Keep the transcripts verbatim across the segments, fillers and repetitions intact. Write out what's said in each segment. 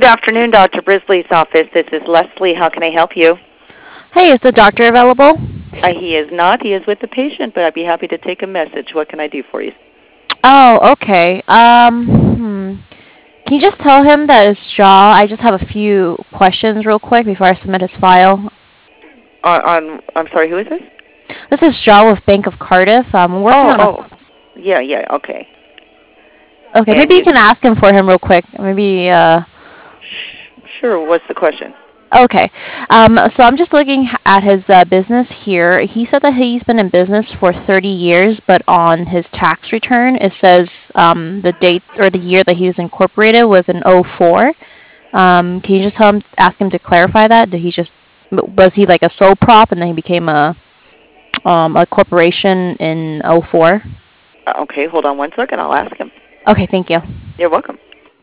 Good afternoon, Doctor Brisley's office. This is Leslie. How can I help you? Hey, is the doctor available? Uh, he is not. He is with the patient, but I'd be happy to take a message. What can I do for you? Oh, okay. Um, hmm. Can you just tell him that it's Shaw? I just have a few questions real quick before I submit his file. On, on I'm sorry, who is this? This is Shaw with Bank of Cardiff. Um, we're working Oh, on a. oh, yeah, yeah, okay. Okay, And maybe you you, can ask him for him real quick. Maybe. Uh. sure. What's the question? Okay. Um. So I'm just looking at his uh, business here. He said that he's been in business for thirty years, but on his tax return it says um the date or the year that he was incorporated was in oh four. Um, can you just tell him, ask him to clarify that? Did he just was he like a sole prop and then he became a um a corporation in oh four? Uh, okay, hold on one second. I'll ask him. Okay, thank you. You're welcome.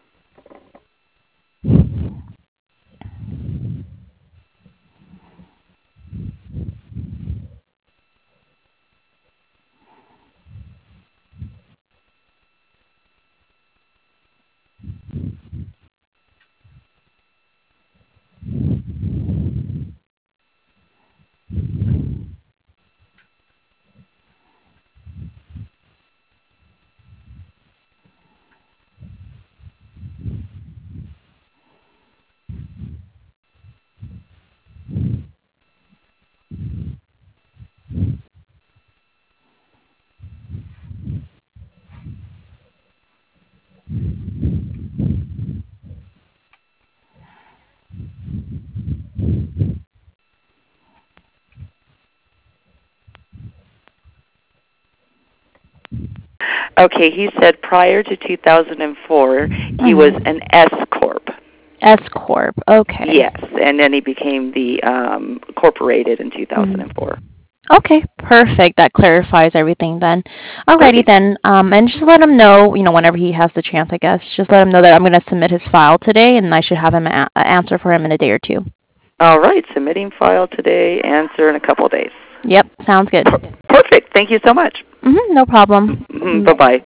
Okay, he said prior to two thousand four, he was Mm-hmm. an S corp. S corp. Okay. Yes, and then he became the um, corporated in Mm. two thousand four. Okay, perfect. That clarifies everything then. Alrighty Okay. then. Um, and just let him know, you know, whenever he has the chance, I guess. Just let him know that I'm gonna submit his file today, and I should have him a- a answer for him in a day or two. All right, submitting file today, answer in a couple days. Yep, sounds good. Per- perfect. Thank you so much. Mm-hmm, no problem. Mm, Bye-bye.